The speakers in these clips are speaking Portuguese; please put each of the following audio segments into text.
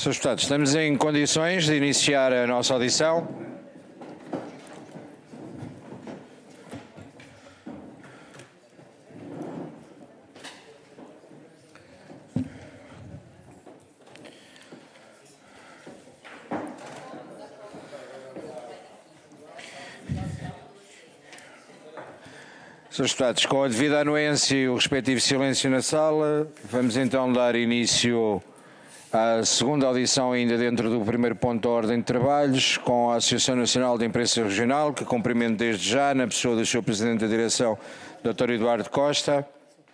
Senhores deputados, estamos em condições de iniciar a nossa audição. Senhores deputados, com a devida anuência e o respectivo silêncio na sala, vamos então dar início à segunda audição, ainda dentro do primeiro ponto da ordem de trabalhos, com a Associação Nacional de Imprensa Regional, que cumprimento desde já, na pessoa do Sr. Presidente da Direção, Dr. Eduardo Costa.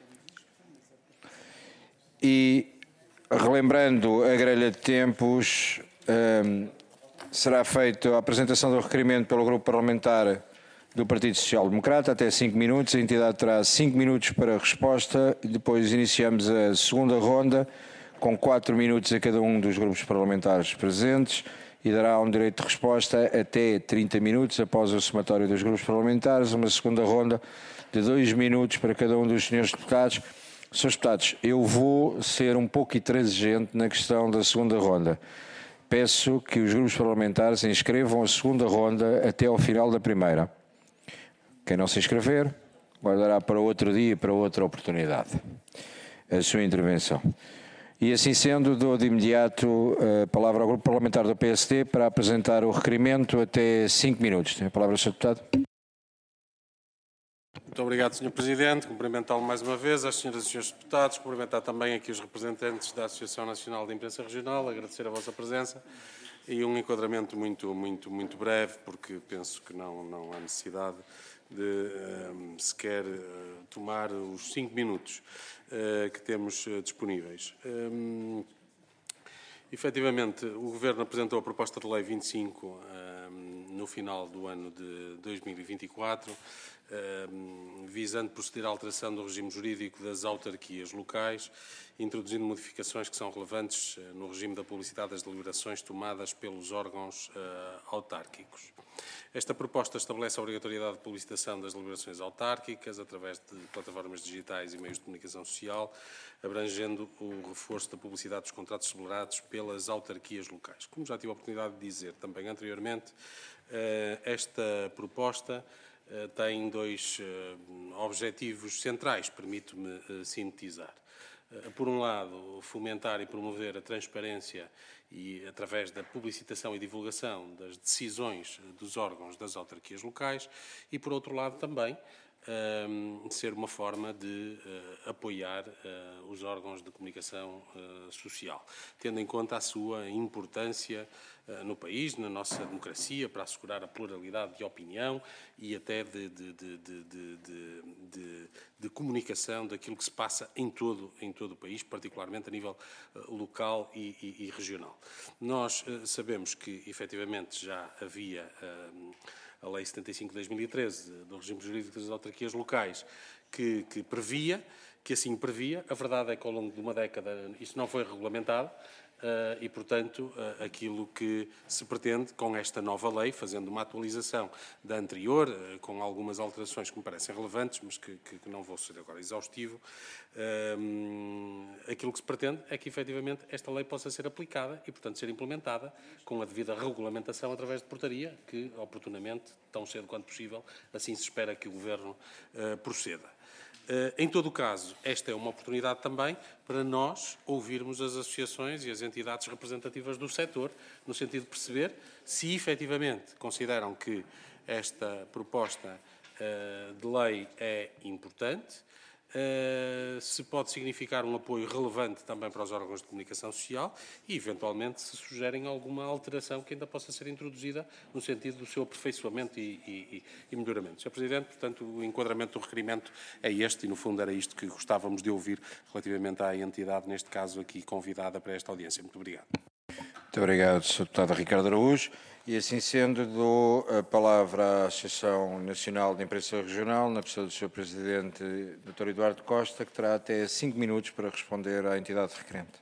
E, relembrando a grelha de tempos, será feita a apresentação do requerimento pelo Grupo Parlamentar do Partido Social Democrata, até 5 minutos. A entidade terá 5 minutos para a resposta e depois iniciamos a segunda ronda, com 4 minutos a cada um dos grupos parlamentares presentes e dará um direito de resposta até 30 minutos após o somatório dos grupos parlamentares, uma segunda ronda de 2 minutos para cada um dos senhores deputados. Senhores deputados, eu vou ser um pouco intransigente na questão da segunda ronda. Peço que os grupos parlamentares inscrevam a segunda ronda até ao final da primeira. Quem não se inscrever, guardará para outro dia e para outra oportunidade a sua intervenção. E assim sendo, dou de imediato a palavra ao Grupo Parlamentar do PSD para apresentar o requerimento até 5 minutos. Tem a palavra, Sr. Deputado. Muito obrigado, Sr. Presidente. Cumprimentá-lo mais uma vez, às senhoras e senhores deputados. Cumprimentar também aqui os representantes da Associação Nacional de Imprensa Regional. Agradecer a vossa presença e um enquadramento muito breve, porque penso que não há necessidade de sequer tomar os 5 minutos que temos disponíveis. Efetivamente, o Governo apresentou a proposta de lei 25 no final do ano de 2024, visando proceder à alteração do regime jurídico das autarquias locais, introduzindo modificações que são relevantes no regime da publicidade das deliberações tomadas pelos órgãos autárquicos. Esta proposta estabelece a obrigatoriedade de publicitação das deliberações autárquicas através de plataformas digitais e meios de comunicação social, abrangendo o reforço da publicidade dos contratos celebrados pelas autarquias locais. Como já tive a oportunidade de dizer também anteriormente, esta proposta tem 2 objetivos centrais, permito-me sintetizar. Por um lado, fomentar e promover a transparência e através da publicitação e divulgação das decisões dos órgãos das autarquias locais e, por outro lado, também ser uma forma de apoiar os órgãos de comunicação social, tendo em conta a sua importância no país, na nossa democracia, para assegurar a pluralidade de opinião e até de comunicação daquilo que se passa em todo o país, particularmente a nível local e regional. Nós sabemos que, efetivamente, já havia a Lei 75 de 2013, do regime jurídico das autarquias locais, que assim previa. A verdade é que ao longo de uma década isso não foi regulamentado e, portanto, aquilo que se pretende com esta nova lei, fazendo uma atualização da anterior, com algumas alterações que me parecem relevantes, mas que não vou ser agora exaustivo, aquilo que se pretende é que, efetivamente, esta lei possa ser aplicada e, portanto, ser implementada com a devida regulamentação através de portaria, que, oportunamente, tão cedo quanto possível, assim se espera que o Governo proceda. Em todo o caso, esta é uma oportunidade também para nós ouvirmos as associações e as entidades representativas do setor, no sentido de perceber se efetivamente consideram que esta proposta de lei é importante, se pode significar um apoio relevante também para os órgãos de comunicação social e, eventualmente, se sugerem alguma alteração que ainda possa ser introduzida no sentido do seu aperfeiçoamento e melhoramento. Sr. Presidente, portanto, o enquadramento do requerimento é este e, no fundo, era isto que gostávamos de ouvir relativamente à entidade, neste caso aqui convidada para esta audiência. Muito obrigado. Muito obrigado, Sr. Deputado Ricardo Araújo. E assim sendo, dou a palavra à Associação Nacional de Imprensa Regional, na pessoa do Sr. Presidente, Dr. Eduardo Costa, que terá até 5 minutos para responder à entidade requerente.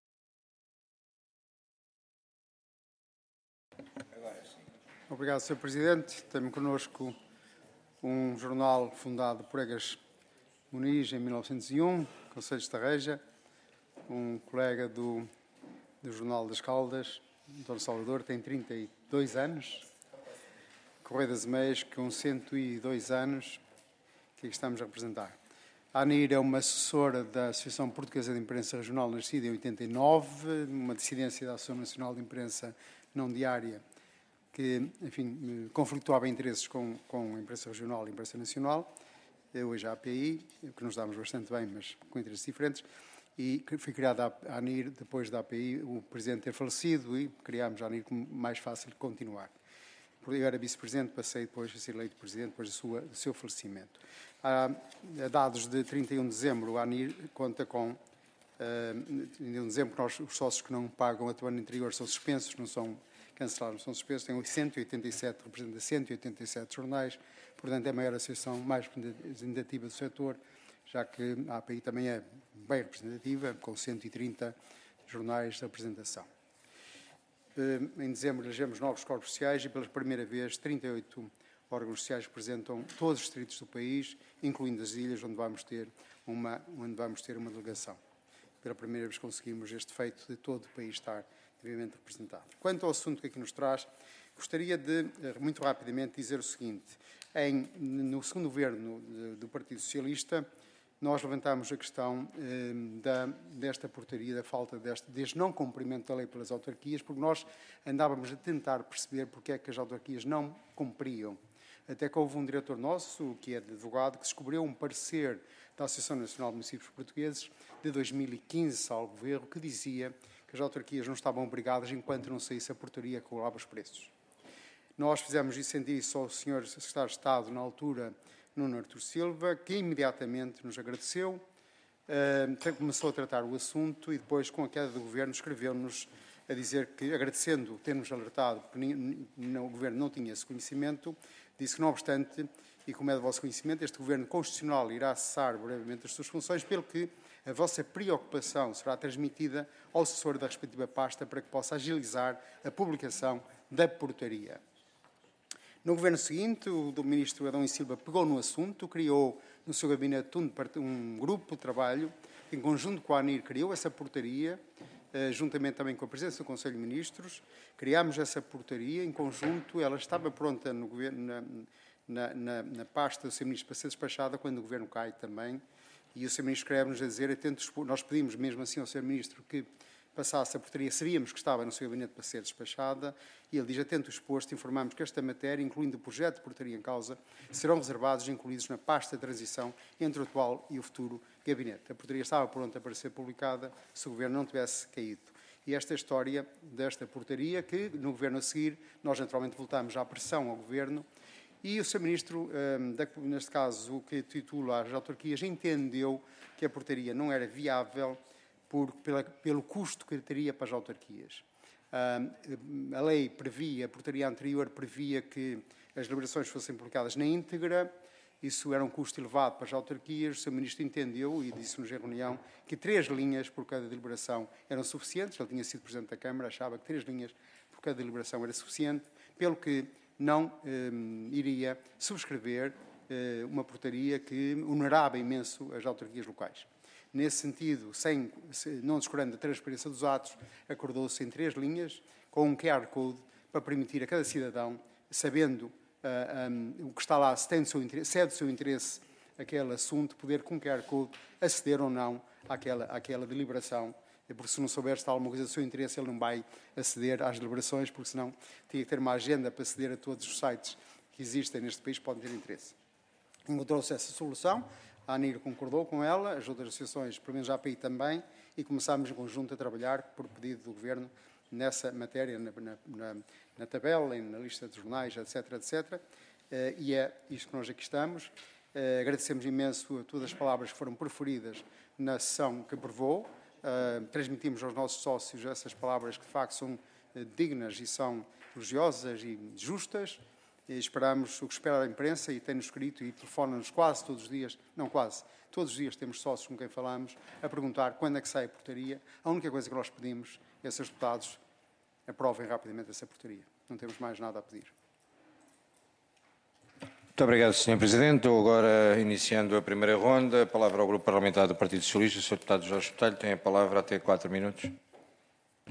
Obrigado, Sr. Presidente. Temos connosco um jornal fundado por Egas Muniz em 1901, Conselho de Estarreja, um colega do do Jornal das Caldas, Dr. Salvador, tem 32 anos. Correio das Meias, com 102 anos, que aqui estamos a representar. A ANIR é uma assessora da Associação Portuguesa de Imprensa Regional, nascida em 89, uma dissidência da Associação Nacional de Imprensa Não Diária, que, enfim, conflituava interesses com a imprensa regional e a imprensa nacional. Hoje a API, que nos damos bastante bem, mas com interesses diferentes. E foi criada a ANIR depois da API, o presidente ter falecido, e criámos a ANIR como mais fácil de continuar. Eu era vice-presidente, passei depois a ser eleito presidente depois do seu falecimento. A dados de 31 de dezembro, a ANIR conta com, em dezembro, os sócios que não pagam até o ano anterior são suspensos, não são cancelados, não são suspensos, tem 187, representa 187 jornais, portanto é a maior associação mais representativa do setor, já que a API também é bem representativa, com 130 jornais de apresentação. Em dezembro elegemos novos corpos sociais e pela primeira vez 38 órgãos sociais representam todos os distritos do país, incluindo as ilhas, onde vamos ter uma delegação. Pela primeira vez conseguimos este feito de todo o país estar devidamente representado. Quanto ao assunto que aqui nos traz, gostaria de, muito rapidamente, dizer o seguinte. No segundo governo do Partido Socialista, nós levantámos a questão desta portaria, da falta deste não cumprimento da lei pelas autarquias, porque nós andávamos a tentar perceber porque é que as autarquias não cumpriam. Até que houve um diretor nosso, que é de advogado, que descobriu um parecer da Associação Nacional de Municípios Portugueses de 2015, salvo erro, que dizia que as autarquias não estavam obrigadas enquanto não saísse a portaria que regulava os preços. Nós fizemos isso ao Sr. Secretário de Estado, na altura, Nuno Artur Silva, que imediatamente nos agradeceu, começou a tratar o assunto e depois, com a queda do Governo, escreveu-nos a dizer que, agradecendo ter-nos alertado que o Governo não tinha esse conhecimento, disse que, não obstante, e como é do vosso conhecimento, este Governo Constitucional irá cessar brevemente as suas funções, pelo que a vossa preocupação será transmitida ao assessor da respectiva pasta para que possa agilizar a publicação da portaria. No governo seguinte, o do ministro Adão e Silva pegou no assunto, criou no seu gabinete um grupo de trabalho, em conjunto com a ANIR criou essa portaria, juntamente também com a presença do Conselho de Ministros, criámos essa portaria em conjunto, ela estava pronta no governo, na pasta do Sr. Ministro para ser despachada quando o Governo cai também, e o Sr. Ministro escreve-nos a dizer, nós pedimos mesmo assim ao Sr. Ministro que passasse a portaria, sabíamos que estava no seu gabinete para ser despachada, e ele diz, atento exposto, informamos que esta matéria, incluindo o projeto de portaria em causa, serão reservados e incluídos na pasta de transição entre o atual e o futuro gabinete. A portaria estava pronta para ser publicada se o Governo não tivesse caído. E esta é a história desta portaria, que no Governo a seguir, nós naturalmente voltamos à pressão ao Governo, e o Sr. Ministro, neste caso, o que titula as autarquias, entendeu que a portaria não era viável pelo custo que teria para as autarquias. A lei previa, a portaria anterior previa que as deliberações fossem publicadas na íntegra, isso era um custo elevado para as autarquias, o Sr. Ministro entendeu e disse-nos em reunião que 3 linhas por cada deliberação eram suficientes, ele tinha sido Presidente da Câmara, achava que 3 linhas por cada deliberação era suficiente, pelo que não iria subscrever uma portaria que onerava imenso as autarquias locais. Nesse sentido, não descurando a transparência dos atos, acordou-se em 3 linhas, com um QR Code, para permitir a cada cidadão, sabendo o que está lá, se é do seu interesse aquele assunto, poder, com QR Code, aceder ou não àquela deliberação, porque se não souber se está alguma coisa do seu interesse, ele não vai aceder às deliberações, porque senão tinha que ter uma agenda para aceder a todos os sites que existem neste país que podem ter interesse. Encontrou-se essa solução, a ANIR concordou com ela, as outras associações, pelo menos a API também, e começámos em conjunto a trabalhar, por pedido do Governo, nessa matéria, na tabela, na lista de jornais, etc., etc. E é isto que nós aqui estamos. Agradecemos imenso a todas as palavras que foram proferidas na sessão que aprovou. Transmitimos aos nossos sócios essas palavras que, de facto, são dignas e são elogiosas e justas. E esperamos o que espera a imprensa, e tem-nos escrito e telefona-nos quase todos os dias, não quase, todos os dias temos sócios com quem falamos, a perguntar quando é que sai a portaria. A única coisa que nós pedimos é que esses deputados aprovem rapidamente essa portaria. Não temos mais nada a pedir. Muito obrigado, Sr. Presidente. Estou agora iniciando a primeira ronda. A palavra ao Grupo Parlamentar do Partido Socialista. O Sr. Deputado Jorge Botelho tem a palavra até 4 minutos.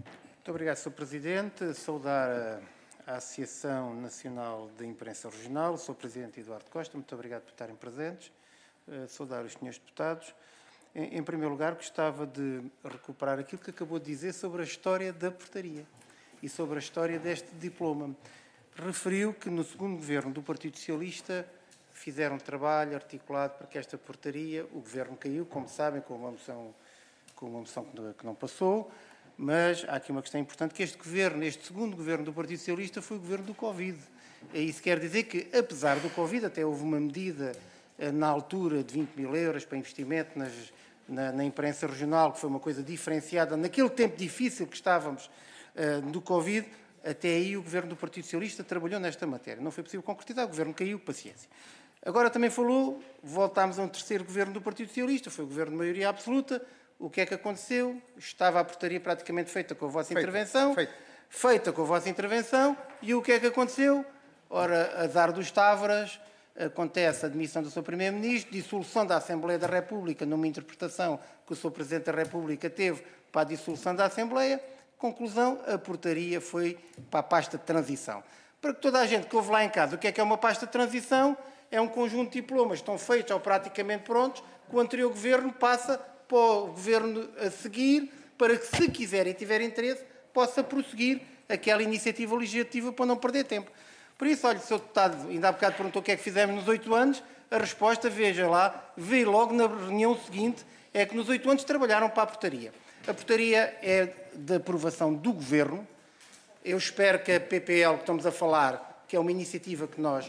Muito obrigado, Sr. Presidente. Saudar a Associação Nacional de Imprensa Regional, o Sr. Presidente Eduardo Costa, muito obrigado por estarem presentes. Saudar os senhores deputados. Em primeiro lugar, gostava de recuperar aquilo que acabou de dizer sobre a história da portaria e sobre a história deste diploma. Referiu que no segundo governo do Partido Socialista fizeram um trabalho articulado para que esta portaria, o governo caiu, como sabem, com uma moção que não passou, mas há aqui uma questão importante, que este segundo governo do Partido Socialista foi o governo do Covid. E isso quer dizer que, apesar do Covid, até houve uma medida na altura de 20 mil euros para investimento na imprensa regional, que foi uma coisa diferenciada naquele tempo difícil que estávamos do Covid. Até aí o governo do Partido Socialista trabalhou nesta matéria. Não foi possível concretizar, o governo caiu, paciência. Agora também falou, voltámos a um terceiro governo do Partido Socialista, foi o governo de maioria absoluta. O que é que aconteceu? Estava a portaria praticamente feita com a vossa intervenção. Feita com a vossa intervenção. E o que é que aconteceu? Ora, azar dos Tavras, acontece a demissão do Sr. Primeiro-Ministro, dissolução da Assembleia da República, numa interpretação que o Sr. Presidente da República teve para a dissolução da Assembleia. Conclusão, a portaria foi para a pasta de transição. Para que toda a gente que ouve lá em casa, o que é uma pasta de transição? É um conjunto de diplomas, estão feitos ou praticamente prontos, que o anterior governo passa para o governo a seguir, para que, se quiser e tiver interesse, possa prosseguir aquela iniciativa legislativa para não perder tempo. Por isso, olha, o Sr. Deputado ainda há bocado perguntou o que é que fizemos nos 8 anos, a resposta, veja lá, veio logo na reunião seguinte, é que nos 8 anos trabalharam para a portaria. A portaria é de aprovação do Governo. Eu espero que a PPL que estamos a falar, que é uma iniciativa que nós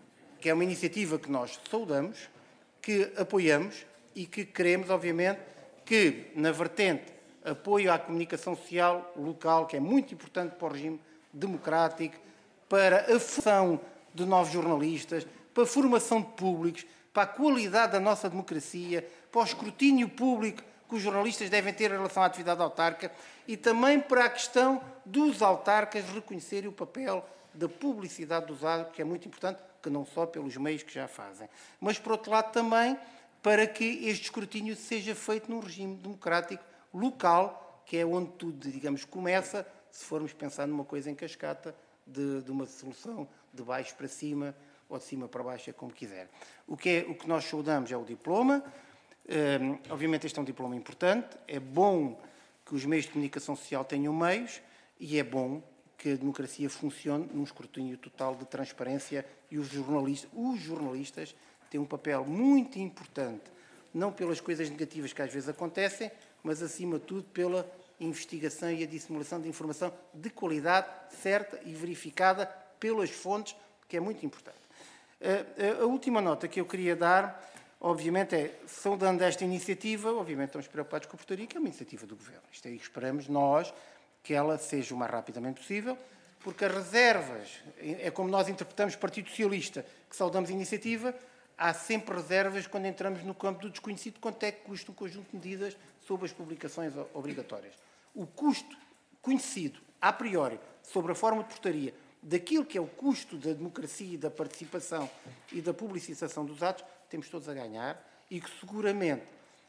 saudamos, que apoiamos e que queremos, obviamente, que na vertente apoio à comunicação social local, que é muito importante para o regime democrático, para a formação de novos jornalistas, para a formação de públicos, para a qualidade da nossa democracia, para o escrutínio público que os jornalistas devem ter em relação à atividade autárquica e também para a questão dos autarcas reconhecerem o papel da publicidade dos atos, que é muito importante, que não só pelos meios que já fazem, mas, por outro lado, também para que este escrutínio seja feito num regime democrático local, que é onde tudo, digamos, começa, se formos pensar numa coisa em cascata, de uma solução de baixo para cima ou de cima para baixo, é como quiser. O que nós saudamos é o diploma. Obviamente este é um diploma importante, é bom que os meios de comunicação social tenham meios e é bom que a democracia funcione num escrutínio total de transparência e os jornalistas têm um papel muito importante, não pelas coisas negativas que às vezes acontecem, mas acima de tudo pela investigação e a disseminação de informação de qualidade, certa e verificada pelas fontes, que é muito importante. A última nota que eu queria dar, obviamente, é, saudando esta iniciativa, obviamente estamos preocupados com a portaria, que é uma iniciativa do Governo. Isto é, esperamos nós que ela seja o mais rapidamente possível, porque as reservas, é como nós interpretamos o Partido Socialista, que saudamos a iniciativa, há sempre reservas quando entramos no campo do desconhecido, quanto é que custa um conjunto de medidas sobre as publicações obrigatórias. O custo conhecido, a priori, sobre a forma de portaria, daquilo que é o custo da democracia e da participação e da publicização dos atos, temos todos a ganhar e que seguramente,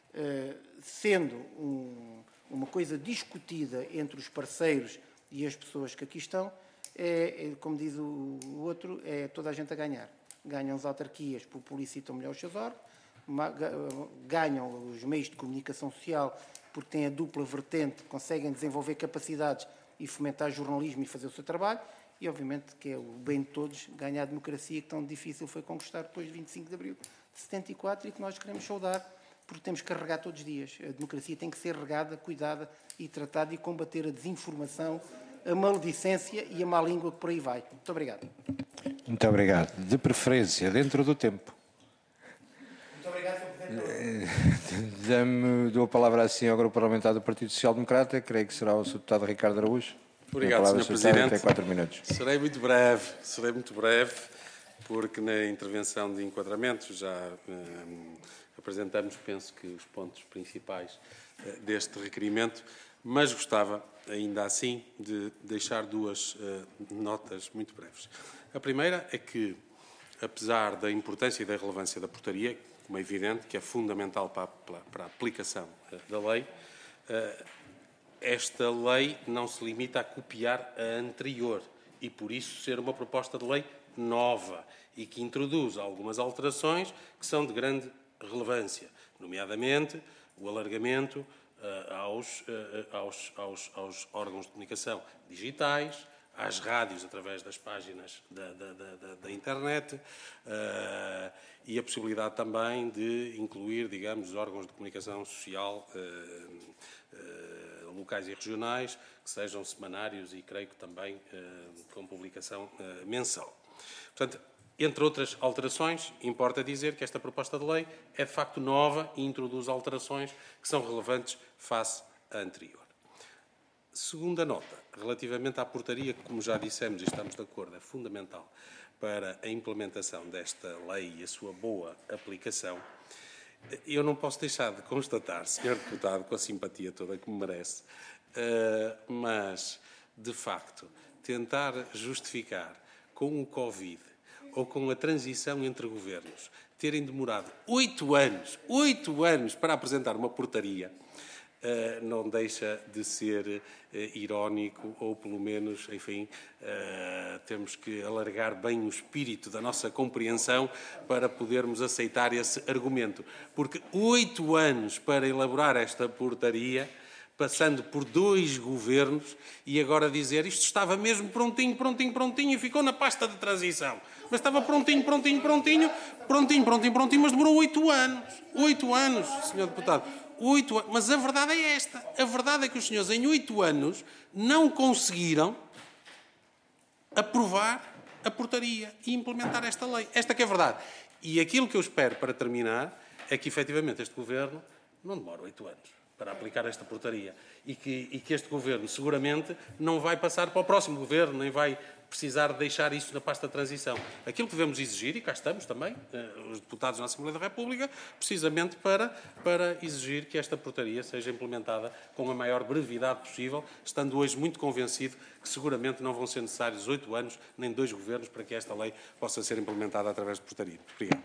sendo uma coisa discutida entre os parceiros e as pessoas que aqui estão, como diz o outro, é toda a gente a ganhar. Ganham as autarquias porque publicitam melhor os seus órgãos, ganham os meios de comunicação social porque têm a dupla vertente, conseguem desenvolver capacidades e fomentar jornalismo e fazer o seu trabalho, e obviamente que é o bem de todos ganhar a democracia que tão difícil foi conquistar depois de 25 de abril de 74 e que nós queremos saudar porque temos que carregar todos os dias. A democracia tem que ser regada, cuidada e tratada e combater a desinformação, a maledicência e a má língua que por aí vai. Muito obrigado. Muito obrigado. De preferência, dentro do tempo. Muito obrigado, Sr. Presidente. Dou a palavra assim ao Grupo Parlamentar do Partido Social Democrata, creio que será o Sr. Deputado Ricardo Araújo. Obrigado, Sr. Presidente. Tem 4 minutos. Serei muito breve, porque na intervenção de enquadramento já apresentamos, penso que, os pontos principais deste requerimento, mas gostava, ainda assim, de deixar 2 notas muito breves. A primeira é que, apesar da importância e da relevância da portaria, como é evidente que é fundamental para a aplicação da lei, esta lei não se limita a copiar a anterior e, por isso, ser uma proposta de lei nova e que introduz algumas alterações que são de grande relevância, nomeadamente o alargamento aos órgãos de comunicação digitais, às rádios através das páginas da internet e a possibilidade também de incluir, digamos, os órgãos de comunicação social locais e regionais, que sejam semanários e creio que também com publicação mensal. Portanto, entre outras alterações, importa dizer que esta proposta de lei é de facto nova e introduz alterações que são relevantes face à anterior. Segunda nota, relativamente à portaria, que, como já dissemos e estamos de acordo, é fundamental para a implementação desta lei e a sua boa aplicação, eu não posso deixar de constatar, Sr. Deputado, com a simpatia toda que me merece, mas, de facto, tentar justificar com o Covid ou com a transição entre governos terem demorado 8 anos para apresentar uma portaria, não deixa de ser irónico ou, pelo menos, enfim, temos que alargar bem o espírito da nossa compreensão para podermos aceitar esse argumento. Porque 8 anos para elaborar esta portaria, passando por 2 governos, e agora dizer isto estava mesmo prontinho e ficou na pasta de transição. Mas estava prontinho, mas demorou 8 anos. 8 anos, Sr. Deputado. 8 anos. Mas a verdade é esta. A verdade é que os senhores, em 8 anos, não conseguiram aprovar a portaria e implementar esta lei. Esta que é a verdade. E aquilo que eu espero, para terminar, é que, efetivamente, este Governo não demore 8 anos para aplicar esta portaria e que este Governo, seguramente, não vai passar para o próximo Governo, nem vai precisar de deixar isso na pasta de transição. Aquilo que devemos exigir, e cá estamos também, os deputados na Assembleia da República, precisamente para exigir que esta portaria seja implementada com a maior brevidade possível, estando hoje muito convencido que seguramente não vão ser necessários 8 anos, nem 2 governos, para que esta lei possa ser implementada através de portaria. Obrigado.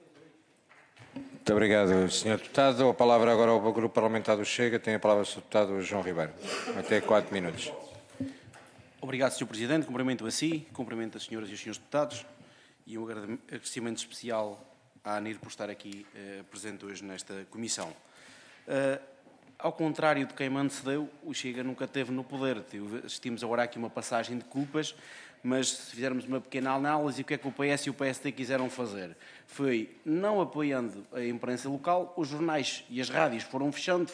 Muito obrigado, Sr. Deputado. A palavra agora ao Grupo Parlamentar do Chega. Tem a palavra o Sr. Deputado João Ribeiro. Até 4 minutos. Obrigado, Sr. Presidente. Cumprimento a si, cumprimento as senhoras e os senhores deputados e um agradecimento especial à ANIR por estar aqui presente hoje nesta comissão. Ao contrário de quem me antecedeu, o Chega nunca esteve no poder. Assistimos agora aqui uma passagem de culpas, mas se fizermos uma pequena análise, o que é que o PS e o PSD quiseram fazer? Foi, não apoiando a imprensa local, os jornais e as rádios foram fechando,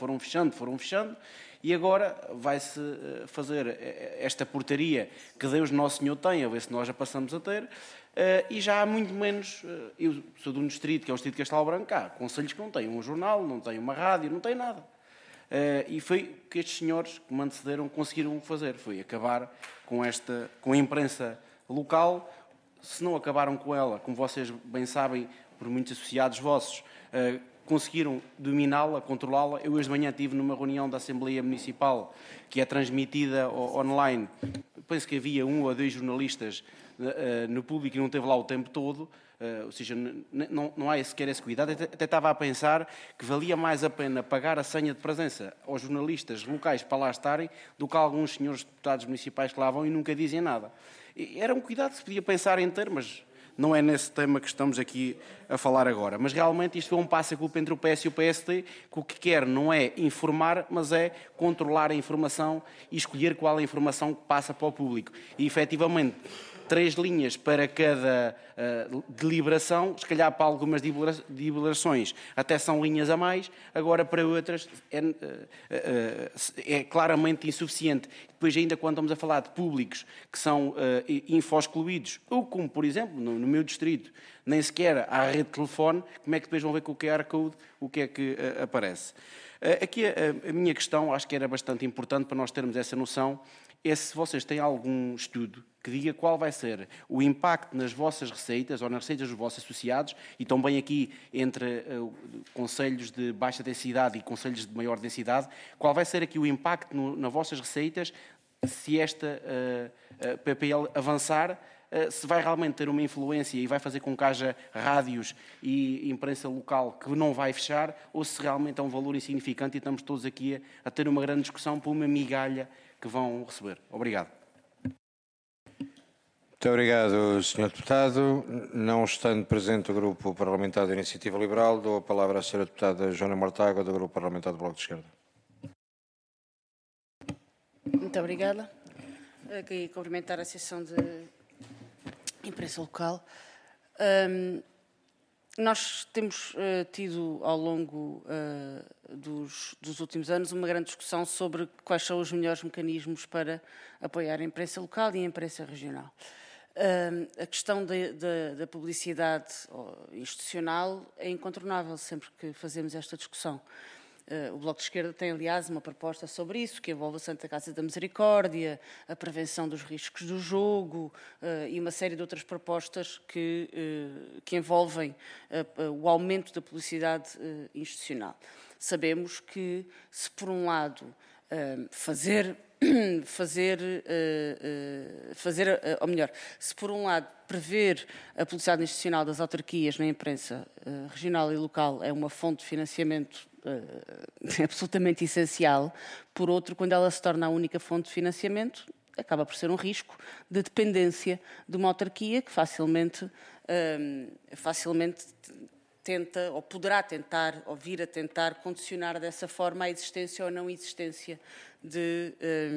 e agora vai-se fazer esta portaria que Deus Nosso Senhor tem, a ver se nós a passamos a ter, e já há muito menos, eu sou de um distrito, que é o distrito de Castelo Branco, há concelhos que não têm um jornal, não têm uma rádio, não têm nada. E foi o que estes senhores que me antecederam conseguiram fazer, foi acabar com a imprensa local. Se não acabaram com ela, como vocês bem sabem, por muitos associados vossos, conseguiram dominá-la, controlá-la. Eu hoje de manhã estive numa reunião da Assembleia Municipal que é transmitida online. Penso que havia 1 ou 2 jornalistas no público e não esteve lá o tempo todo. Ou seja, não há sequer esse cuidado. Até estava a pensar que valia mais a pena pagar a senha de presença aos jornalistas locais para lá estarem do que a alguns senhores deputados municipais que lá vão e nunca dizem nada. Era um cuidado que se podia pensar em ter, mas não é nesse tema que estamos aqui a falar agora. Mas realmente isto foi um passo-a-culpa entre o PS e o PSD, que o que quer não é informar, mas é controlar a informação e escolher qual é a informação que passa para o público. E, efetivamente, 3 linhas para cada deliberação, se calhar para algumas deliberações até são linhas a mais, agora para outras é claramente insuficiente. Depois ainda quando estamos a falar de públicos que são info-excluídos, ou como por exemplo no meu distrito, nem sequer há rede de telefone, como é que depois vão ver com o QR Code o que é que aparece? Aqui a minha questão, acho que era bastante importante para nós termos essa noção, é se vocês têm algum estudo que diga qual vai ser o impacto nas vossas receitas ou nas receitas dos vossos associados, e também aqui entre concelhos de baixa densidade e concelhos de maior densidade, qual vai ser aqui o impacto nas vossas receitas se esta PPL avançar se vai realmente ter uma influência e vai fazer com que haja rádios e imprensa local que não vai fechar, ou se realmente é um valor insignificante e estamos todos aqui a ter uma grande discussão por uma migalha que vão receber. Obrigado. Muito obrigado, Sr. Deputado. Não estando presente o Grupo Parlamentar da Iniciativa Liberal, dou a palavra à Sra. Deputada Joana Mortágua, do Grupo Parlamentar do Bloco de Esquerda. Muito obrigada. Queria cumprimentar a Associação de Imprensa Local. Nós temos tido, ao longo dos últimos anos, uma grande discussão sobre quais são os melhores mecanismos para apoiar a imprensa local e a imprensa regional. A questão da publicidade institucional é incontornável sempre que fazemos esta discussão. O Bloco de Esquerda tem, aliás, uma proposta sobre isso, que envolve a Santa Casa da Misericórdia, a prevenção dos riscos do jogo e uma série de outras propostas que envolvem o aumento da publicidade institucional. Sabemos que, se por um lado se por um lado prever a publicidade institucional das autarquias na imprensa regional e local é uma fonte de financiamento absolutamente essencial, por outro, quando ela se torna a única fonte de financiamento, acaba por ser um risco de dependência de uma autarquia que facilmente tenta, ou poderá tentar, ou vir a tentar condicionar dessa forma a existência ou não existência de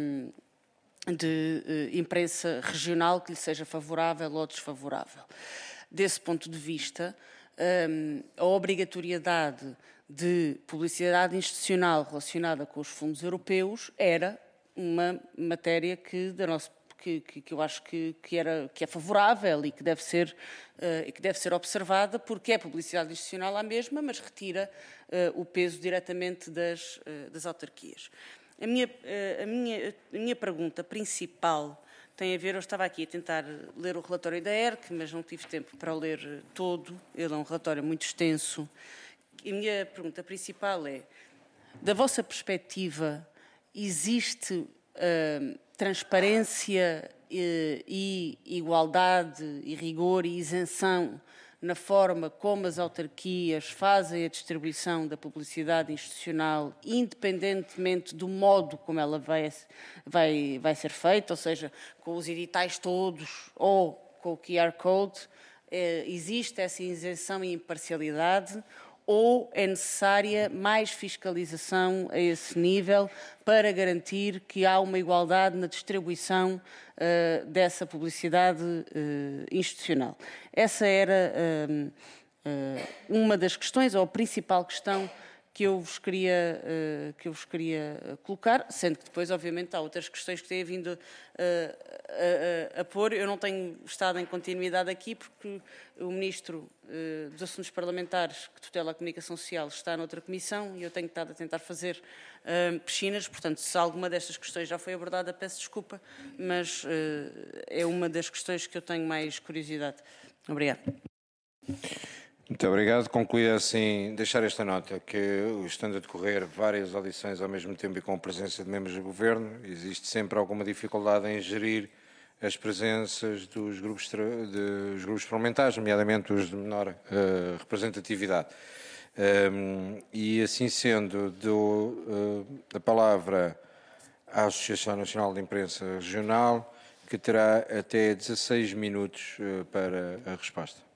imprensa regional que lhe seja favorável ou desfavorável. Desse ponto de vista, a obrigatoriedade de publicidade institucional relacionada com os fundos europeus era uma matéria que eu acho que é favorável e que deve ser observada, porque é publicidade institucional à mesma, mas retira o peso diretamente das autarquias. A minha pergunta principal tem a ver, eu estava aqui a tentar ler o relatório da ERC, mas não tive tempo para o ler todo, ele é um relatório muito extenso. A minha pergunta principal é, da vossa perspectiva, existe transparência e igualdade e rigor e isenção na forma como as autarquias fazem a distribuição da publicidade institucional, independentemente do modo como ela vai ser feita, ou seja, com os editais todos ou com o QR Code, existe essa isenção e imparcialidade, ou é necessária mais fiscalização a esse nível para garantir que há uma igualdade na distribuição dessa publicidade institucional? Essa era uma das questões, ou a principal questão que eu vos queria colocar, sendo que depois, obviamente, há outras questões que têm vindo a pôr. Eu não tenho estado em continuidade aqui porque o Ministro dos Assuntos Parlamentares, que tutela a comunicação social, está noutra comissão e eu tenho estado a tentar fazer piscinas. Portanto, se alguma destas questões já foi abordada, peço desculpa, mas é uma das questões que eu tenho mais curiosidade. Obrigada. Muito obrigado. Concluí assim, deixar esta nota, que estando a decorrer várias audições ao mesmo tempo e com a presença de membros do Governo, existe sempre alguma dificuldade em gerir as presenças dos grupos parlamentares, nomeadamente os de menor representatividade. E assim sendo, dou a palavra à Associação Nacional de Imprensa Regional, que terá até 16 minutos para a resposta.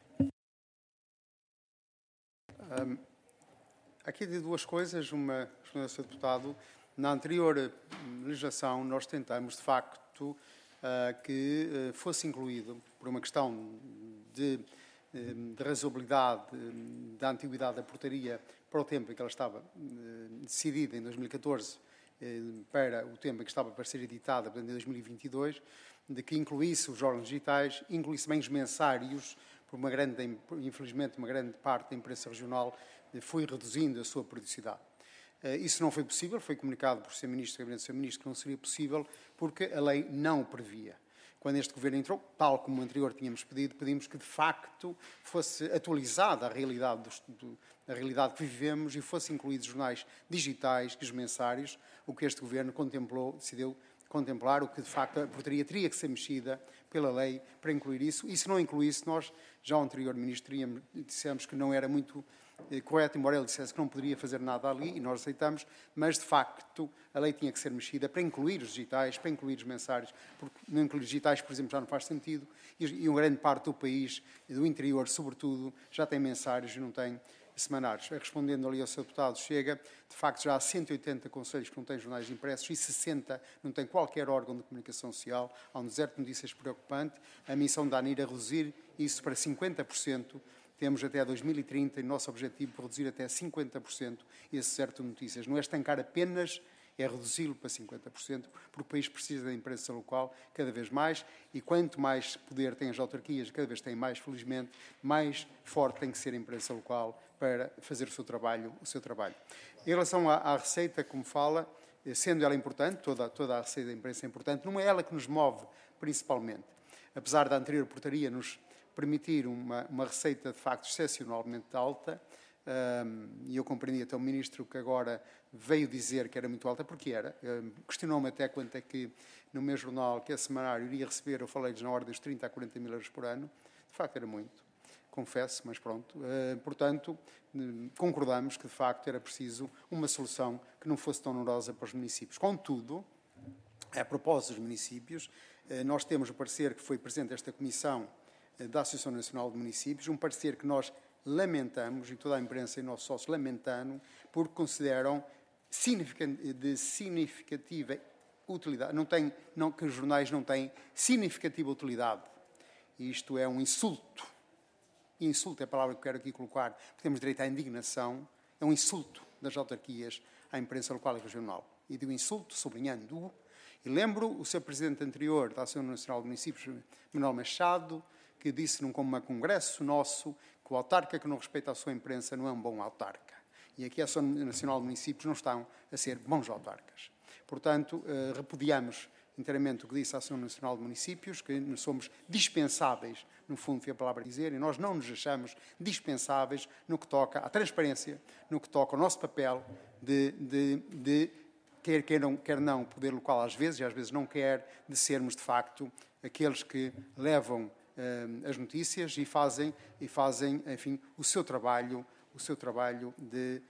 Aqui de duas coisas, uma, Sr. Deputado, na anterior legislação nós tentamos, de facto, que fosse incluído, por uma questão de razoabilidade da antiguidade da portaria para o tempo em que ela estava decidida, em 2014, para o tempo em que estava para ser editada, portanto, em 2022, de que incluísse os órgãos digitais, incluísse bem os mensários, por infelizmente, uma grande parte da imprensa regional foi reduzindo a sua periodicidade. Isso não foi possível, foi comunicado por Sr. Ministro, Gabinete do Sr. Ministro, que não seria possível, porque a lei não o previa. Quando este Governo entrou, tal como o anterior tínhamos pedido, pedimos que, de facto, fosse atualizada a realidade que vivemos e fossem incluídos jornais digitais, que os mensários, o que este Governo contemplou, decidiu contemplar o que, de facto, a portaria teria que ser mexida pela lei para incluir isso. E se não incluísse, nós, já o anterior Ministro, dissemos que não era muito correto, embora ele dissesse que não poderia fazer nada ali, e nós aceitamos, mas, de facto, a lei tinha que ser mexida para incluir os digitais, para incluir os mensários, porque não incluir os digitais, por exemplo, já não faz sentido, e uma grande parte do país, do interior, sobretudo, já tem mensários e não tem semanários. Respondendo ali ao Sr. Deputado Chega, de facto já há 180 conselhos que não têm jornais impressos e 60 não têm qualquer órgão de comunicação social. Há um deserto de notícias preocupante. A missão da ANIR é reduzir isso para 50%. Temos até 2030 e o nosso objetivo é reduzir até 50% esse deserto de notícias. Não é estancar apenas, é reduzi-lo para 50%, porque o país precisa da imprensa local cada vez mais, e quanto mais poder têm as autarquias, cada vez têm mais, felizmente, mais forte tem que ser a imprensa local para fazer o seu trabalho. Em relação à receita, como fala, sendo ela importante, toda a receita da imprensa é importante, não é ela que nos move principalmente. Apesar da anterior portaria nos permitir uma receita, de facto, excepcionalmente alta, e eu compreendi até o Ministro que agora veio dizer que era muito alta, porque era. Questionou-me até quanto é que, no meu jornal, que é semanário, iria receber, eu falei-lhes na ordem dos 30 a 40 mil euros por ano. De facto, era muito, confesso, mas pronto. Portanto, concordamos que, de facto, era preciso uma solução que não fosse tão onerosa para os municípios. Contudo, a propósito dos municípios, nós temos o parecer que foi presente esta Comissão da Associação Nacional de Municípios, um parecer que nós lamentamos, e toda a imprensa e nossos sócios lamentando, porque consideram de significativa utilidade, que os jornais não têm significativa utilidade. E isto é um insulto. Insulto é a palavra que quero aqui colocar, porque temos direito à indignação. É um insulto das autarquias à imprensa local e regional. E digo insulto, sublinhando-o. E lembro o seu presidente anterior da Associação Nacional de Municípios, Manuel Machado, que disse num congresso nosso que o autarca que não respeita a sua imprensa não é um bom autarca. E aqui a Associação Nacional de Municípios não estão a ser bons autarcas. Portanto, repudiamos inteiramente o que disse a Associação Nacional de Municípios, que nós somos dispensáveis, no fundo foi a palavra dizer, e nós não nos achamos dispensáveis no que toca à transparência, no que toca ao nosso papel de quer não, poder local às vezes, e às vezes não quer, de sermos, de facto, aqueles que levam as notícias e fazem, enfim, o seu trabalho de,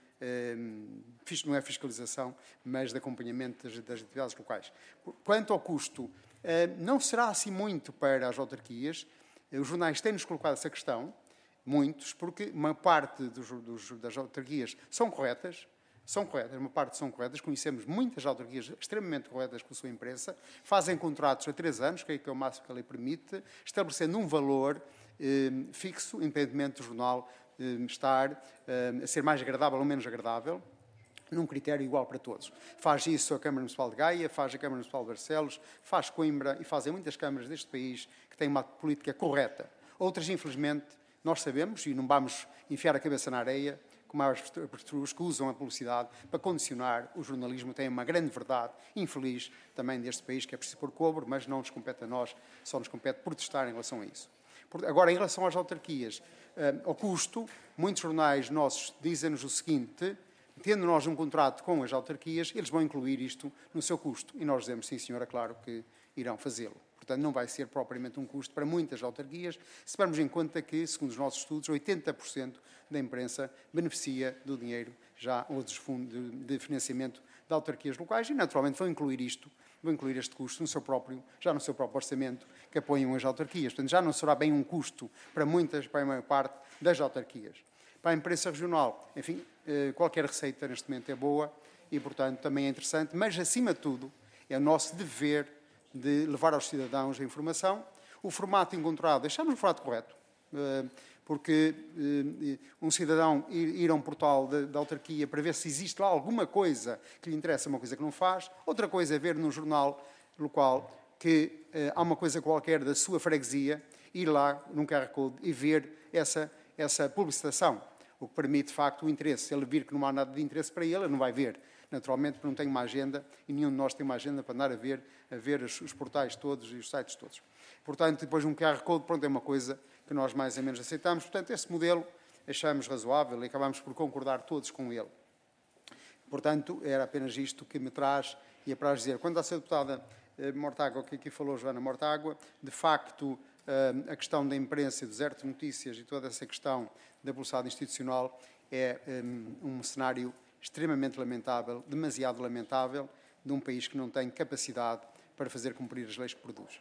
não é fiscalização, mas de acompanhamento das atividades locais. Quanto ao custo, não será assim muito para as autarquias. Os jornais têm-nos colocado essa questão, muitos, porque uma parte das autarquias são corretas, uma parte são corretas, conhecemos muitas autarquias extremamente corretas com a sua imprensa, fazem contratos a 3 anos, que é o máximo que a lei permite, estabelecendo um valor fixo, independentemente do jornal estar a ser mais agradável ou menos agradável, num critério igual para todos. Faz isso a Câmara Municipal de Gaia, faz a Câmara Municipal de Barcelos, faz Coimbra e fazem muitas câmaras deste país que têm uma política correta. Outras, infelizmente, nós sabemos, e não vamos enfiar a cabeça na areia, como as pessoas que usam a publicidade para condicionar o jornalismo, têm uma grande verdade infeliz também deste país, que é preciso pôr cobro, mas não nos compete a nós, só nos compete protestar em relação a isso. Agora, em relação às autarquias, ao custo, muitos jornais nossos dizem-nos o seguinte: tendo nós um contrato com as autarquias, eles vão incluir isto no seu custo. E nós dizemos, sim senhora, claro que irão fazê-lo. Portanto, não vai ser propriamente um custo para muitas autarquias, se tivermos em conta que, segundo os nossos estudos, 80% da imprensa beneficia do dinheiro já ou dos fundos de financiamento de autarquias locais e, naturalmente, vão incluir este custo no seu próprio orçamento que apoiam as autarquias. Portanto, já não será bem um custo para a maior parte das autarquias. Para a imprensa regional, enfim, qualquer receita neste momento é boa e, portanto, também é interessante, mas, acima de tudo, é o nosso dever de levar aos cidadãos a informação. O formato encontrado, deixamos o formato correto, porque um cidadão ir a um portal da autarquia para ver se existe lá alguma coisa que lhe interessa, uma coisa que não faz. Outra coisa é ver num jornal local que há uma coisa qualquer da sua freguesia, ir lá num QR Code e ver essa publicitação, o que permite, de facto, o interesse. Se ele vir que não há nada de interesse para ele não vai ver. Naturalmente, porque não tem uma agenda, e nenhum de nós tem uma agenda para andar a ver os portais todos e os sites todos. Portanto, depois um QR Code, pronto, é uma coisa que nós mais ou menos aceitamos. Portanto, esse modelo achamos razoável e acabamos por concordar todos com ele. Portanto, era apenas isto que me traz e é para dizer. Quando a Sra. Deputada Mortágua, que aqui falou Joana Mortágua. De facto, a questão da imprensa, do Zero de Notícias e toda essa questão da velocidade institucional é um cenário extremamente lamentável, demasiado lamentável, de um país que não tem capacidade para fazer cumprir as leis que produz.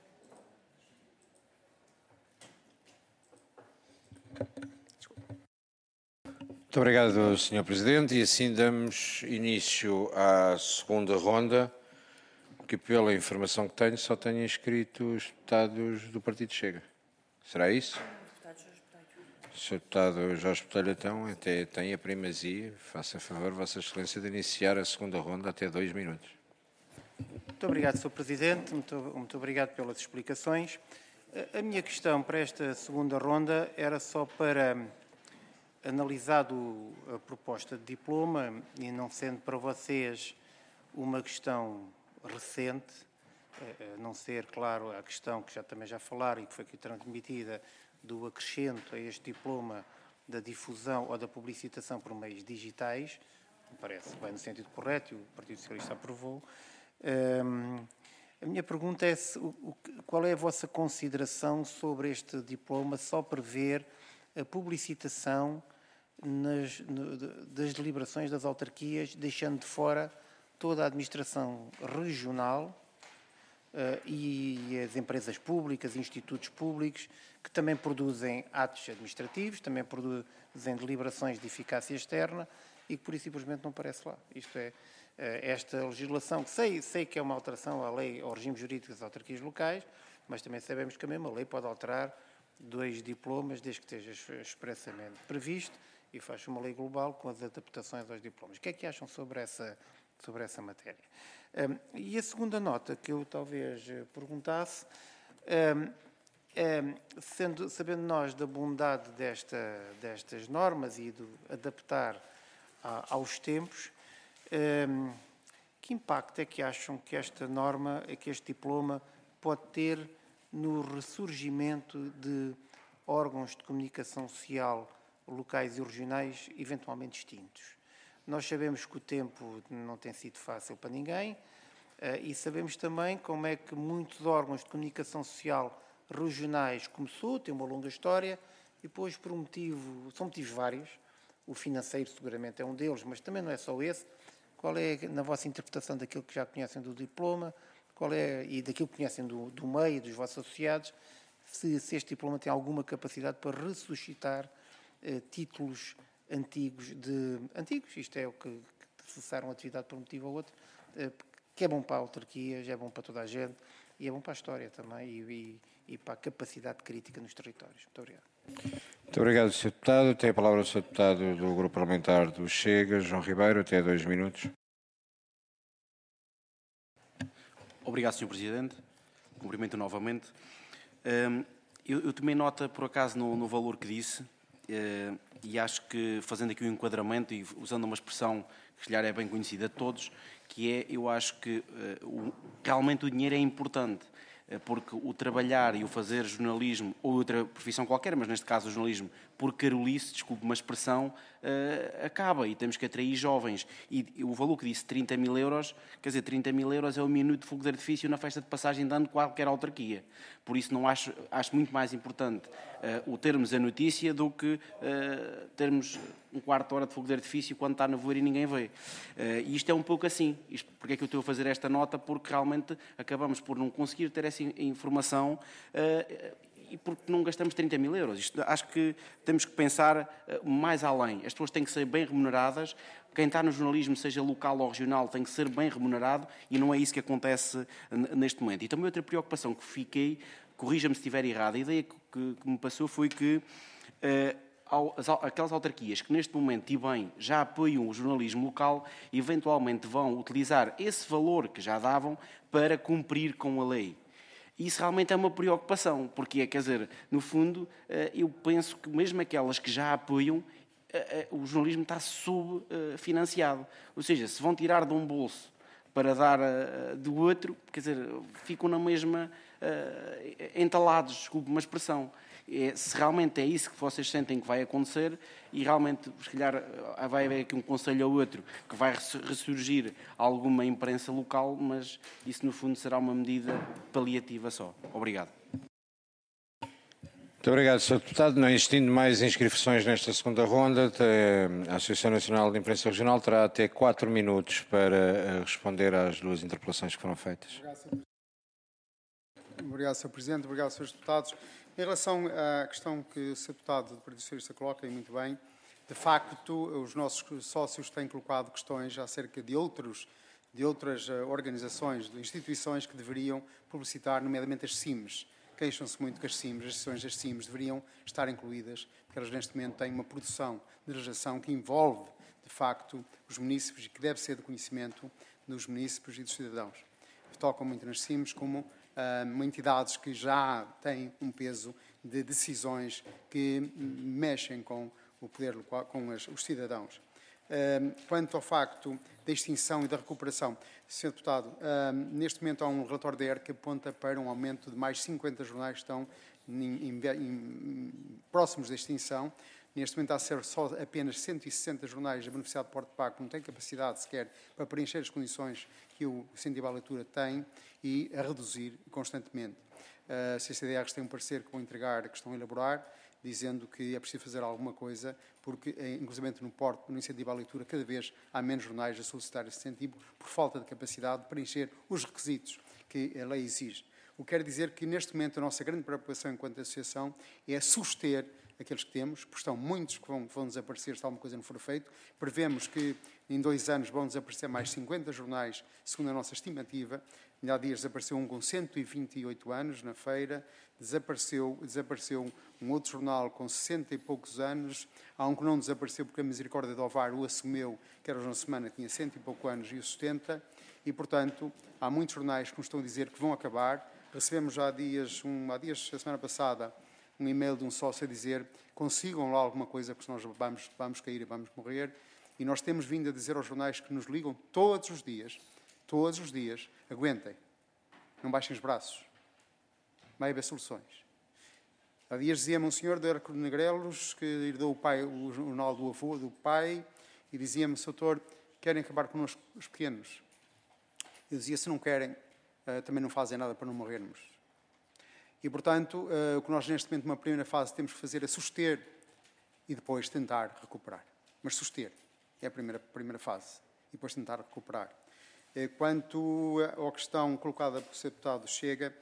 Muito obrigado, Sr. Presidente. E assim damos início à segunda ronda, que pela informação que tenho só tenho inscrito os deputados do Partido Chega. Será isso? Sr. Deputado Jorge Botelho, então, até tem a primazia. Faça favor, Vossa Excelência, de iniciar a segunda ronda até 2 minutos. Muito obrigado, Sr. Presidente. Muito obrigado pelas explicações. A minha questão para esta segunda ronda era só para, analisado a proposta de diploma, e não sendo para vocês uma questão recente, não ser, claro, a questão que também já falaram e que foi aqui transmitida, do acrescento a este diploma da difusão ou da publicitação por meios digitais, me parece bem no sentido correto, e o Partido Socialista aprovou. A minha pergunta é qual é a vossa consideração sobre este diploma só prever a publicitação das deliberações das autarquias, deixando de fora toda a administração regional e as empresas públicas, institutos públicos, que também produzem atos administrativos, também produzem deliberações de eficácia externa e que, por isso, simplesmente não aparece lá. Isto é, esta legislação, que sei que é uma alteração à lei, ao regime jurídico das autarquias locais, mas também sabemos que a mesma lei pode alterar 2 diplomas, desde que esteja expressamente previsto, e faz uma lei global com as adaptações aos diplomas. O que é que acham sobre essa matéria? E a segunda nota que eu talvez perguntasse, sabendo nós da bondade destas normas e de adaptar aos tempos, que impacto é que acham que esta norma, que este diploma pode ter no ressurgimento de órgãos de comunicação social locais e regionais eventualmente extintos? Nós sabemos que o tempo não tem sido fácil para ninguém e sabemos também como é que muitos órgãos de comunicação social regionais começou, tem uma longa história, e depois são motivos vários, o financeiro seguramente é um deles, mas também não é só esse. Qual é, na vossa interpretação daquilo que já conhecem do diploma, e daquilo que conhecem do meio, dos vossos associados, se este diploma tem alguma capacidade para ressuscitar títulos antigos, isto é o que cessaram a atividade por um motivo ou outro, que é bom para autarquias, é bom para toda a gente e é bom para a história também e para a capacidade crítica nos territórios. Muito obrigado. Muito obrigado, Sr. Deputado. Tem a palavra o Sr. Deputado do Grupo Parlamentar do Chega, João Ribeiro, até 2 minutos. Obrigado, Sr. Presidente. Cumprimento novamente. Eu tomei nota, por acaso, no valor que disse, e acho que, fazendo aqui um enquadramento e usando uma expressão que, se calhar, é bem conhecida de todos, que é, eu acho que realmente o dinheiro é importante, porque o trabalhar e o fazer jornalismo, ou outra profissão qualquer, mas neste caso o jornalismo, por carolice, desculpe uma expressão, acaba e temos que atrair jovens. E o valor que disse, 30 mil euros, quer dizer, 30 mil euros é o minuto de fogo de artifício na festa de passagem de ano de qualquer autarquia. Por isso não acho muito mais importante o termos a notícia do que termos um quarto de hora de fogo de artifício quando está a nevoeiro e ninguém vê. E isto é um pouco assim. Porque é que eu estou a fazer esta nota? Porque realmente acabamos por não conseguir ter essa informação e porque não gastamos 30 mil euros. Acho que temos que pensar mais além. As pessoas têm que ser bem remuneradas. Quem está no jornalismo, seja local ou regional, tem que ser bem remunerado e não é isso que acontece neste momento. E também outra preocupação que fiquei, corrija-me se estiver errado, a ideia que me passou foi que aquelas autarquias que neste momento, e bem, já apoiam o jornalismo local, eventualmente vão utilizar esse valor que já davam para cumprir com a lei. Isso realmente é uma preocupação, porque, quer dizer, no fundo, eu penso que mesmo aquelas que já apoiam, o jornalismo está subfinanciado. Ou seja, se vão tirar de um bolso para dar do outro, quer dizer, ficam na mesma, entalados, desculpe uma expressão. Se realmente é isso que vocês sentem que vai acontecer e realmente, se calhar, vai haver aqui um conselho ou outro que vai ressurgir alguma imprensa local, mas isso, no fundo, será uma medida paliativa só. Obrigado. Muito obrigado, Sr. Deputado. Não existindo mais inscrições nesta segunda ronda, a Associação Nacional de Imprensa Regional terá até 4 minutos para responder às 2 interpelações que foram feitas. Obrigado, Sr. Presidente. Obrigado, Srs. Deputados. Em relação à questão que o Sr. Deputado do Partido Socialista coloca, e muito bem, de facto, os nossos sócios têm colocado questões acerca de outras organizações, de instituições que deveriam publicitar, nomeadamente as CIMs. Queixam-se muito que as CIMs, as sessões das CIMs, deveriam estar incluídas, porque elas neste momento têm uma produção de legislação que envolve, de facto, os munícipes e que deve ser de conhecimento dos munícipes e dos cidadãos. Tocam muito nas CIMs como entidades que já têm um peso de decisões que mexem com o poder local, com os cidadãos. Quanto ao facto da extinção e da recuperação, Sr. Deputado, neste momento há um relatório da ERC que aponta para um aumento de mais 50 jornais que estão próximos da extinção. Neste momento há a ser só apenas 160 jornais a beneficiar do porte pago, que não têm capacidade sequer para preencher as condições que o incentivo à leitura tem e a reduzir constantemente. A CCDRs tem um parecer que vão entregar, que estão a elaborar, dizendo que é preciso fazer alguma coisa, porque, inclusive no incentivo à leitura, cada vez há menos jornais a solicitar esse incentivo por falta de capacidade de preencher os requisitos que a lei exige. O que quer dizer que, neste momento, a nossa grande preocupação enquanto associação é suster aqueles que temos, porque estão muitos que vão desaparecer se alguma coisa não for feito. Prevemos que em 2 anos vão desaparecer mais 50 jornais, segundo a nossa estimativa. Há dias desapareceu um com 128 anos na feira, desapareceu um outro jornal com 60 e poucos anos, há um que não desapareceu porque a Misericórdia de Ovar o assumiu, que era uma semana, tinha 100 e pouco anos e o 70, e, portanto, há muitos jornais que nos estão a dizer que vão acabar. Recebemos já há dias, a semana passada, um e-mail de um sócio a dizer consigam lá alguma coisa, porque nós vamos cair e vamos morrer. E nós temos vindo a dizer aos jornais que nos ligam todos os dias, aguentem, não baixem os braços, vai haver soluções. Há dias dizia-me um senhor de Arco de Negrelos que herdou o jornal do avô, do pai, e dizia-me, doutor, querem acabar connosco os pequenos? Eu dizia, se não querem, também não fazem nada para não morrermos. E, portanto, o que nós neste momento, numa primeira fase, temos que fazer é suster e depois tentar recuperar. Mas suster é a primeira fase e depois tentar recuperar. Quanto à questão colocada pelo Sr. Deputado Chega,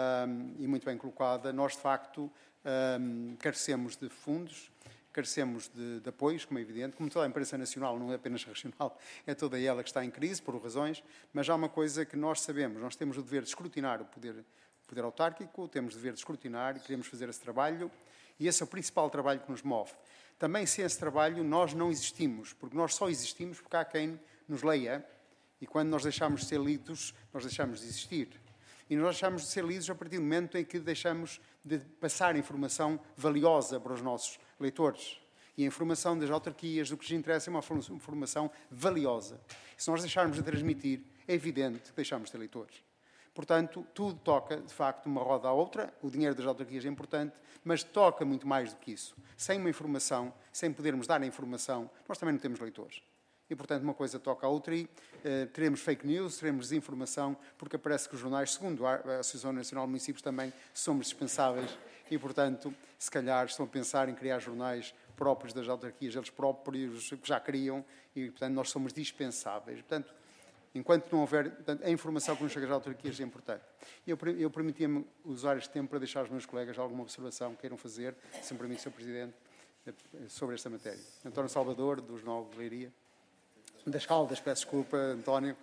e muito bem colocada, nós, de facto, carecemos de fundos, carecemos de apoios, como é evidente, como toda a imprensa nacional, não é apenas regional, é toda ela que está em crise, por razões, mas há uma coisa que nós sabemos, nós temos o dever de escrutinar o poder autárquico, temos o dever de escrutinar e queremos fazer esse trabalho, e esse é o principal trabalho que nos move. Também, sem esse trabalho, nós não existimos, porque nós só existimos porque há quem nos leia, e quando nós deixamos de ser lidos, nós deixamos de existir. E nós deixamos de ser lidos a partir do momento em que deixamos de passar informação valiosa para os nossos leitores. E a informação das autarquias, do que lhes interessa, é uma informação valiosa. Se nós deixarmos de transmitir, é evidente que deixamos de ter leitores. Portanto, tudo toca, de facto, uma roda à outra. O dinheiro das autarquias é importante, mas toca muito mais do que isso. Sem uma informação, sem podermos dar a informação, nós também não temos leitores. E, portanto, uma coisa toca a outra e teremos fake news, teremos desinformação, porque parece que os jornais, segundo a Associação Nacional de Municípios, também somos dispensáveis e, portanto, se calhar estão a pensar em criar jornais próprios das autarquias, eles próprios já criam e, portanto, nós somos dispensáveis. Portanto, enquanto não houver... a informação que nos chega às autarquias é importante. Eu permitia-me usar este tempo para deixar aos meus colegas alguma observação que queiram fazer, se me permite, Sr. Presidente, sobre esta matéria. António Salvador, do Jornal de Leiria. Das Caldas, peço desculpa, António.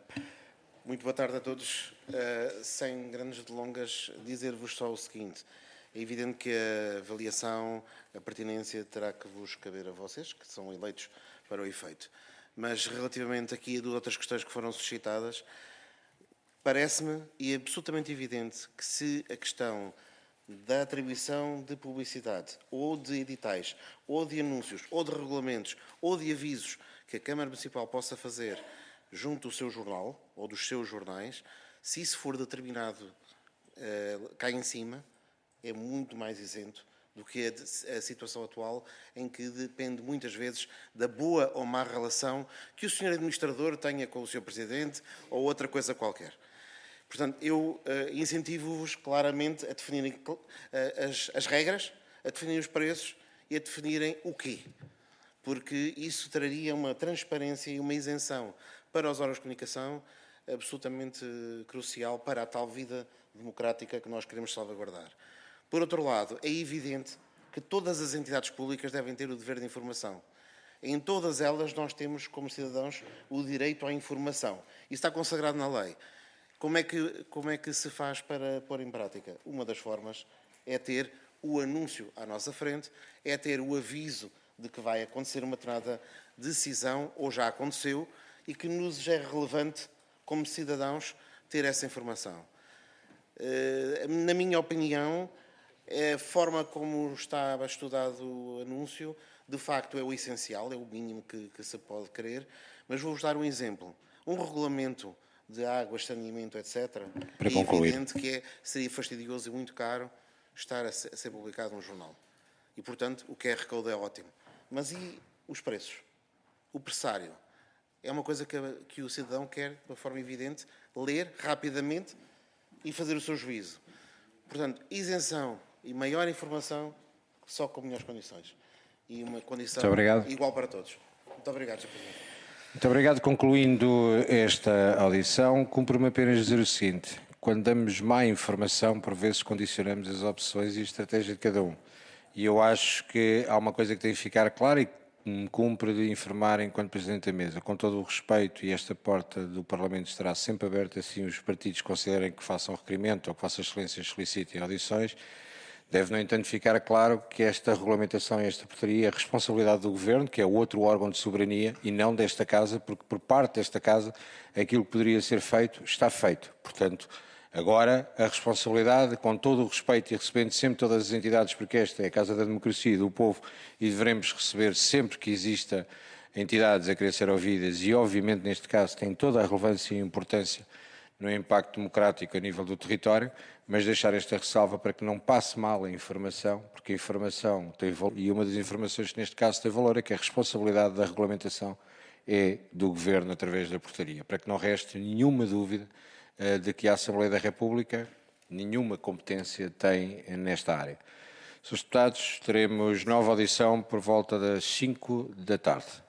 Muito boa tarde a todos. Sem grandes delongas, dizer-vos só o seguinte. É evidente que a avaliação, a pertinência terá que vos caber a vocês, que são eleitos para o efeito. Mas relativamente aqui a 2 outras questões que foram suscitadas, parece-me e é absolutamente evidente que se a questão da atribuição de publicidade, ou de editais, ou de anúncios, ou de regulamentos, ou de avisos que a Câmara Municipal possa fazer junto do seu jornal, ou dos seus jornais, se isso for determinado cá em cima, é muito mais isento do que a situação atual, em que depende muitas vezes da boa ou má relação que o Sr. Administrador tenha com o Sr. Presidente ou outra coisa qualquer. Portanto, eu incentivo-vos claramente a definirem as regras, a definirem os preços e a definirem o quê. Porque isso traria uma transparência e uma isenção para os órgãos de comunicação absolutamente crucial para a tal vida democrática que nós queremos salvaguardar. Por outro lado, é evidente que todas as entidades públicas devem ter o dever de informação. Em todas elas nós temos, como cidadãos, o direito à informação. Isso está consagrado na lei. Como é que se faz para pôr em prática? Uma das formas é ter o anúncio à nossa frente, é ter o aviso de que vai acontecer uma determinada decisão, ou já aconteceu, e que nos é relevante, como cidadãos, ter essa informação. Na minha opinião, a forma como está estudado o anúncio, de facto, é o essencial, é o mínimo que se pode querer, mas vou-vos dar um exemplo. Um regulamento de água, saneamento, etc., para é concluir, evidente que seria fastidioso e muito caro estar a ser publicado num jornal. E, portanto, o QR Code é ótimo. Mas e os preços? O pressário? É uma coisa que o cidadão quer, de uma forma evidente, ler rapidamente e fazer o seu juízo. Portanto, isenção e maior informação só com melhores condições. E uma condição igual para todos. Muito obrigado, Sr. Presidente. Muito obrigado. Concluindo esta audição, cumpro-me apenas dizer o seguinte: quando damos má informação, por vezes condicionamos as opções e a estratégia de cada um. E eu acho que há uma coisa que tem que ficar clara e que me cumpre de informar enquanto Presidente da Mesa. Com todo o respeito, e esta porta do Parlamento estará sempre aberta, assim os partidos considerem que façam requerimento ou que Vossas Excelências solicitem audições. Deve, no entanto, ficar claro que esta regulamentação e esta portaria é a responsabilidade do Governo, que é o outro órgão de soberania, e não desta Casa, porque por parte desta Casa aquilo que poderia ser feito está feito. Portanto, agora a responsabilidade, com todo o respeito e recebendo sempre todas as entidades, porque esta é a Casa da Democracia e do Povo e devemos receber sempre que exista entidades a querer ser ouvidas e, obviamente, neste caso tem toda a relevância e importância no impacto democrático a nível do território, mas deixar esta ressalva para que não passe mal a informação, porque a informação tem valor, e uma das informações que neste caso tem valor é que a responsabilidade da regulamentação é do Governo através da portaria, para que não reste nenhuma dúvida de que a Assembleia da República nenhuma competência tem nesta área. Senhores deputados, teremos nova audição por volta das 5 da tarde.